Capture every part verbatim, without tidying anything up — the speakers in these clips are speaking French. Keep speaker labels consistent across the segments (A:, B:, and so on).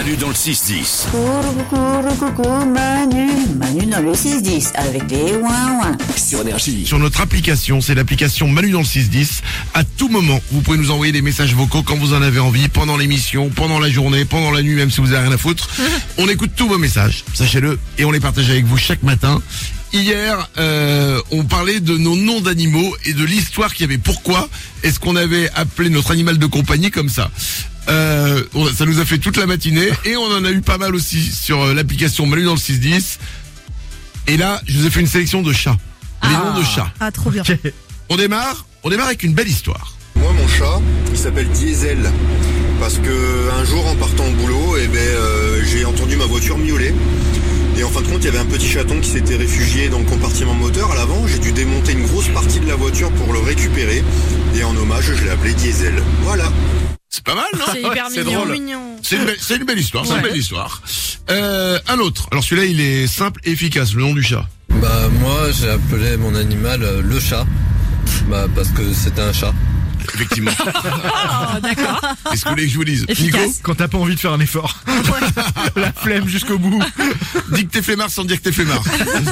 A: Manu dans le six dix.
B: Coucou, coucou, coucou, Manu. Manu dans le six dix avec les ouin ouin.
A: Sur Énergie.
C: Sur notre application, c'est l'application Manu dans le six dix. À tout moment, vous pouvez nous envoyer des messages vocaux quand vous en avez envie, pendant l'émission, pendant la journée, pendant la nuit, même si vous avez rien à foutre. On écoute tous vos messages, sachez-le, et on les partage avec vous chaque matin. Hier, euh, on parlait de nos noms d'animaux et de l'histoire qu'il y avait. Pourquoi est-ce qu'on avait appelé notre animal de compagnie comme ça ? Euh, ça nous a fait toute la matinée et on en a eu pas mal aussi sur l'application Manu dans le six dix. Et là, je vous ai fait une sélection de chats. Les
D: Ah.
C: noms de chats.
D: Ah, trop bien.
C: On démarre, on démarre avec une belle histoire.
E: Moi, mon chat, il s'appelle Diesel. Parce que un jour, en partant au boulot, eh ben, euh, j'ai entendu ma voiture miauler. Et en fin de compte, il y avait un petit chaton qui s'était réfugié dans le compartiment moteur à l'avant. J'ai dû démonter une grosse partie de la voiture pour le récupérer. Et en hommage, je l'ai appelé Diesel. Voilà.
C: C'est pas mal, non ?
D: C'est hyper
C: C'est
D: mignon.
C: drôle.
D: mignon.
C: C'est une, belle- c'est une belle histoire, c'est une
D: Ouais.
C: belle histoire. Euh, un autre. Alors celui-là, il est simple et efficace, le nom du chat.
F: Bah moi j'ai appelé mon animal euh, le chat. Bah parce que c'était un chat.
C: Effectivement.
D: Oh, d'accord.
C: Qu'est-ce que vous voulez que je vous dise ?
D: Efficace.
C: Nico,
G: Quand t'as pas envie de faire un effort. La flemme jusqu'au bout.
C: dis que t'es flemmard sans dire que t'es flemmard.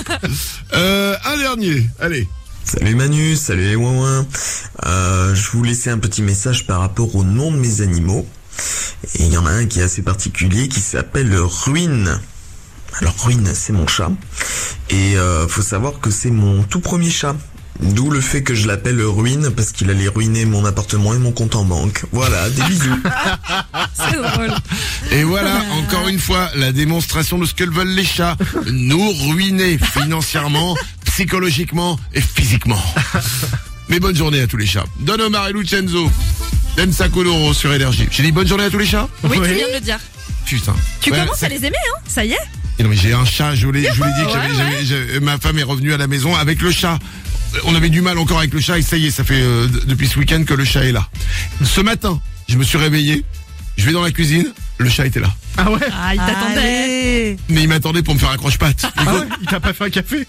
C: euh, un dernier, allez.
H: Salut Manu, salut les ouin euh, Je vous laissais un petit message par rapport au nom de mes animaux. Et il y en a un qui est assez particulier qui s'appelle Ruine. Alors Ruine, c'est mon chat. Et euh, faut savoir que c'est mon tout premier chat. D'où le fait que je l'appelle Ruine parce qu'il allait ruiner mon appartement et mon compte en banque. Voilà, des bisous.
D: C'est drôle.
C: Et voilà, encore une fois, la démonstration de ce que veulent les chats. Nous ruiner financièrement, psychologiquement et physiquement. Mais bonne journée à tous les chats. Don Omar et Lucenzo. Densa Kodoro sur Énergie. J'ai dit bonne journée à tous les chats ?
D: Oui,
G: Oui.
D: tu viens de le dire.
C: Putain.
D: Tu
C: Ouais,
D: commences
C: c'est-
D: à les aimer, hein. Ça y est.
C: Et non mais j'ai un chat, je vous l'ai, je vous l'ai dit que j'avais,
D: Ouais,
C: j'avais- j'avais- ma femme est revenue à la maison avec le chat. On avait du mal encore avec le chat et ça y est, ça fait euh, d- depuis ce week-end que le chat est là. Ce matin, je me suis réveillé, je vais dans la cuisine, le chat était là.
G: Ah ouais?
D: Ah, il t'attendait. Allez.
C: Mais il m'attendait pour me faire un croche-patte.
G: Ah ouais? Il t'a pas fait un café?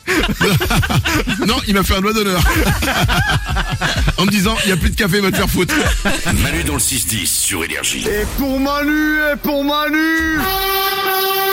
C: Non, il m'a fait un doigt d'honneur. En me disant, il n'y a plus de café, va te faire foutre.
A: Manu dans le six dix sur Énergie.
G: Et pour Manu, et pour Manu!